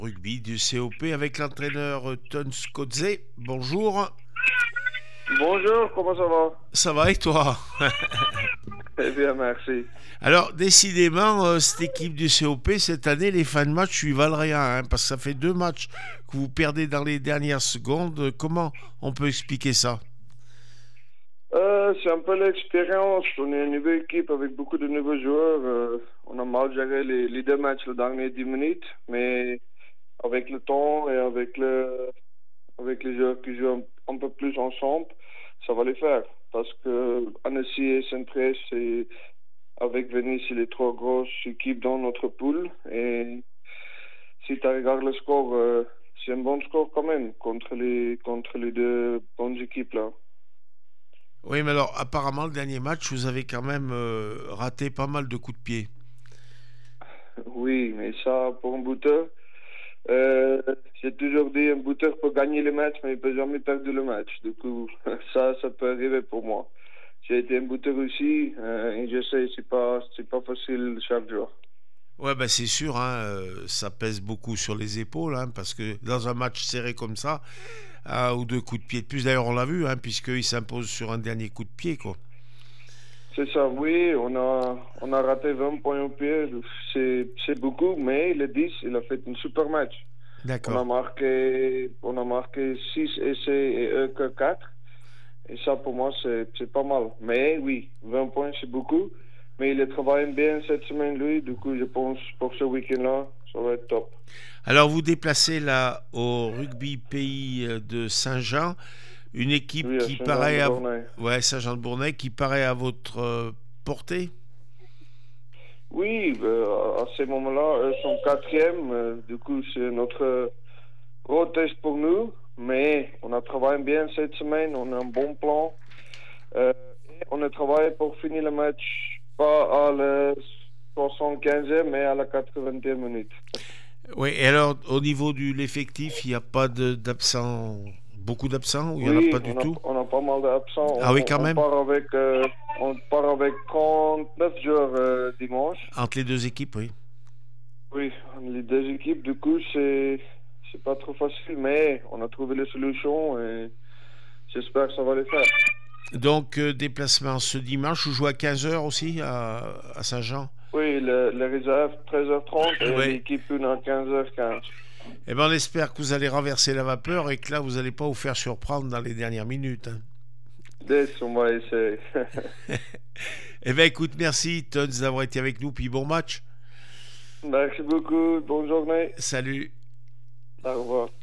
rugby du COP avec l'entraîneur Ton Skodze. Bonjour. Bonjour, comment ça va? Ça va et toi? Très bien, merci. Alors, décidément, cette équipe du COP, cette année, les fins de match lui valent rien, hein, parce que ça fait 2 matchs que vous perdez dans les dernières secondes. Comment on peut expliquer ça? C'est un peu l'expérience. On est une nouvelle équipe avec beaucoup de nouveaux joueurs. On a mal géré les deux matchs les dernières 10 minutes, mais avec le temps et avec les joueurs qui jouent un peu plus ensemble, ça va les faire. Parce que Annecy et Saint-Prest, avec Venise, c'est les trois grosses équipes dans notre poule. Et si tu regardes le score, c'est un bon score quand même contre les deux bonnes équipes là. Oui, mais alors, apparemment, le dernier match, vous avez quand même raté pas mal de coups de pied. Oui, mais ça, pour un buteur, euh, j'ai toujours dit un buteur peut gagner le match, mais il peut jamais perdre le match. Du coup, ça peut arriver pour moi. J'ai été un buteur aussi, et je sais, c'est pas facile chaque jour. Ouais, bah c'est sûr, hein, ça pèse beaucoup sur les épaules, hein, parce que dans un match serré comme ça, un ou deux coups de pied de plus, d'ailleurs on l'a vu, hein, puisqu'il s'impose sur un dernier coup de pied, quoi. C'est ça, oui, on a raté 20 points au pied, c'est beaucoup, mais le 10, il a fait un super match. D'accord. On a marqué 6 essais et eux que 4. Et ça, pour moi, c'est pas mal. Mais oui, 20 points, c'est beaucoup. Mais il travaille bien cette semaine, lui. Du coup, je pense pour ce week-end-là, ça va être top. Alors vous déplacez là au rugby pays de Saint-Jean, une équipe Oui, à qui paraît à... Saint-Jean-de-Bornay. Ouais, Saint-Jean-de-Bournay, qui paraît à votre portée. Oui, à ce moment-là, eux sont quatrième. Du coup, c'est notre gros test pour nous. Mais on a travaillé bien cette semaine. On a un bon plan. Et on a travaillé pour finir le match, pas à la 75e, mais à la 81e minute. Oui, et alors au niveau de l'effectif, il n'y a pas d'absents, beaucoup d'absents, ou il n'y en a pas Oui, du tout? on a pas mal d'absents. Ah oui, quand même, On part avec 39 joueurs dimanche. entre les deux équipes, oui. Oui, les deux équipes, du coup, c'est pas trop facile, mais on a trouvé les solutions et j'espère que ça va les faire. Donc, déplacement ce dimanche, vous jouez à 15 heures aussi à Saint-Jean? Oui, les réserves 13h30 et Oui. l'équipe une à 15h15. Eh bien, on espère que vous allez renverser la vapeur et que là, vous n'allez pas vous faire surprendre dans les dernières minutes, hein. On va essayer. Eh bien, écoute, merci, Tons, d'avoir été avec nous, puis bon match. Merci beaucoup, bonne journée. Salut. Au revoir.